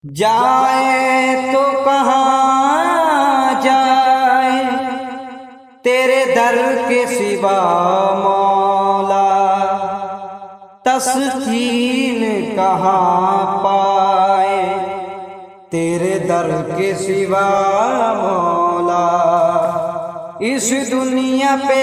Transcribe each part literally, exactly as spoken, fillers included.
जाए तो कहाँ जाए तेरे दर के सिवा मौला, तस्कीन कहाँ पाए तेरे दर के सिवा मौला। इस दुनिया पे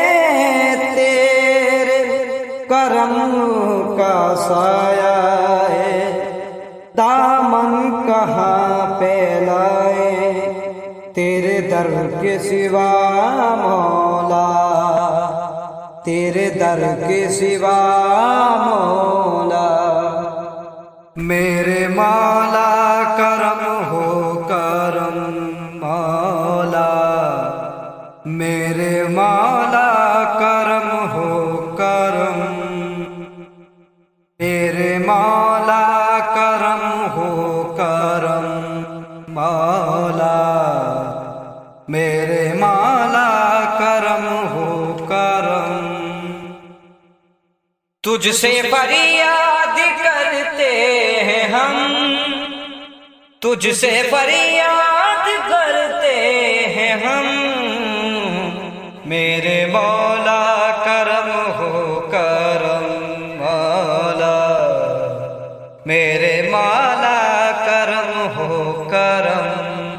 तेरे करम का साया है, दामन कहाँ पे लाए तेरे दर के सिवा मौला, तेरे दर के सिवा मौला। मेरे मौला करम हो करम मौला, मेरे मौला करम हो करम, मेरे मौला करम हो करम मौला, मेरे मौला करम हो करम। तुझसे फरियाद करते हैं हम, तुझसे फरियाद करते हैं हम, मेरे मौला करम हो करम मौला, मेरे मौला करम हो करम,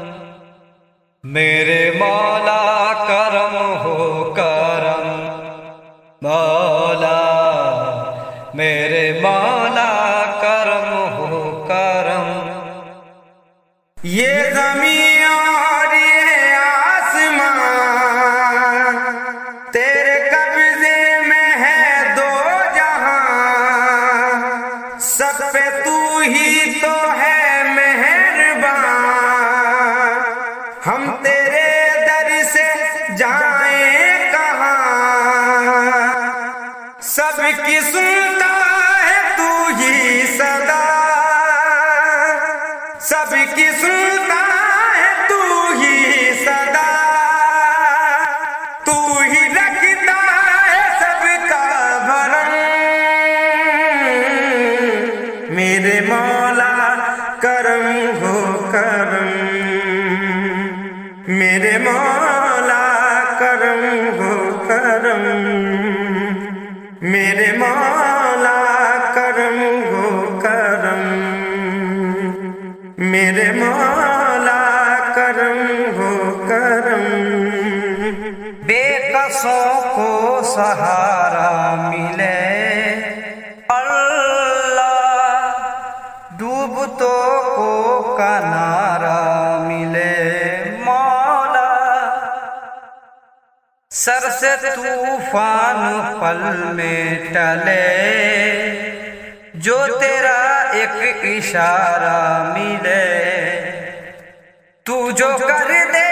मेरे मौला करम हो करम मौला, मेरे मौला करम हो करम। ये ज़मीन और ये आसमां तेरे कब्जे में है दो जहां, सब पे तू ही तो है मेहरबान। हम तेरे दर से जाएं कहां, सबकी सुनता है तू ही सदा, सबकी सुनता है तू ही सदा, तू ही रखता है सबका भरम। मेरे मौला करम हो करम, मेरे मौला करम हो करम, मेरे मौला करम हो करम, मेरे मौला करम हो करम। बेकसों को सहारा मिले अल्लाह, डूबतों को किनारा मिले मौला। सर से तूफान पल में टले, जो तेरा एक इशारा मिले, तू जो कर दे